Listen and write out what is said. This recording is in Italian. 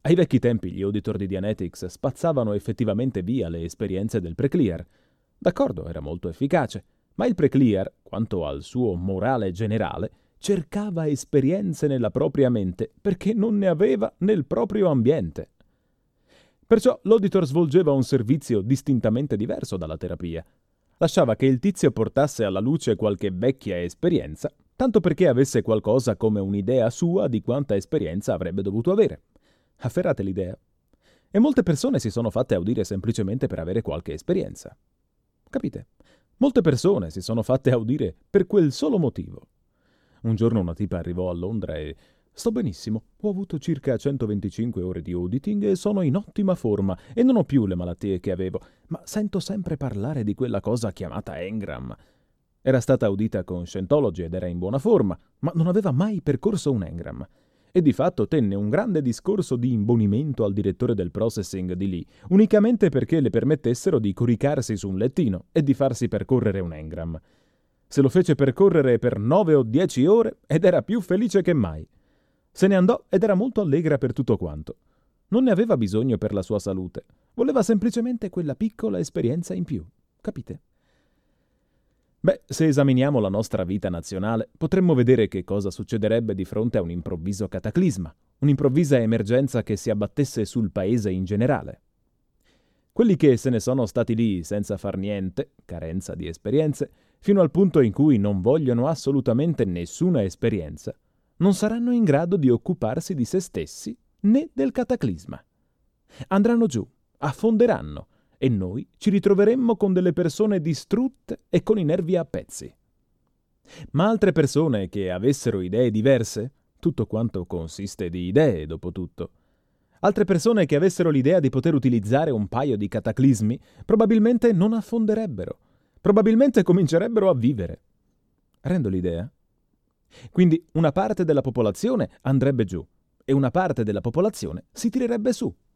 Ai vecchi tempi gli auditor di Dianetics spazzavano effettivamente via le esperienze del Preclear. D'accordo, era molto efficace, ma il Preclear, quanto al suo morale generale, cercava esperienze nella propria mente perché non ne aveva nel proprio ambiente. Perciò l'auditor svolgeva un servizio distintamente diverso dalla terapia. Lasciava che il tizio portasse alla luce qualche vecchia esperienza, tanto perché avesse qualcosa come un'idea sua di quanta esperienza avrebbe dovuto avere. Afferrate l'idea. E molte persone si sono fatte audire semplicemente per avere qualche esperienza. Capite? Molte persone si sono fatte audire per quel solo motivo. Un giorno una tipa arrivò a Londra e «Sto benissimo, ho avuto circa 125 ore di auditing e sono in ottima forma e non ho più le malattie che avevo, ma sento sempre parlare di quella cosa chiamata Engram». Era stata audita con Scientology ed era in buona forma, ma non aveva mai percorso un Engram. E di fatto tenne un grande discorso di imbonimento al direttore del processing di lì, unicamente perché le permettessero di coricarsi su un lettino e di farsi percorrere un Engram. Se lo fece percorrere per 9 o 10 ore ed era più felice che mai. Se ne andò ed era molto allegra per tutto quanto. Non ne aveva bisogno per la sua salute, voleva semplicemente quella piccola esperienza in più, capite? Beh, se esaminiamo la nostra vita nazionale, potremmo vedere che cosa succederebbe di fronte a un improvviso cataclisma, un'improvvisa emergenza che si abbattesse sul paese in generale. Quelli che se ne sono stati lì senza far niente, carenza di esperienze, fino al punto in cui non vogliono assolutamente nessuna esperienza, non saranno in grado di occuparsi di se stessi né del cataclisma. Andranno giù, affonderanno, e noi ci ritroveremmo con delle persone distrutte e con i nervi a pezzi. Ma altre persone che avessero idee diverse, tutto quanto consiste di idee, dopo tutto, altre persone che avessero l'idea di poter utilizzare un paio di cataclismi, probabilmente non affonderebbero, probabilmente comincerebbero a vivere. Rendo l'idea? Quindi una parte della popolazione andrebbe giù e una parte della popolazione si tirerebbe su.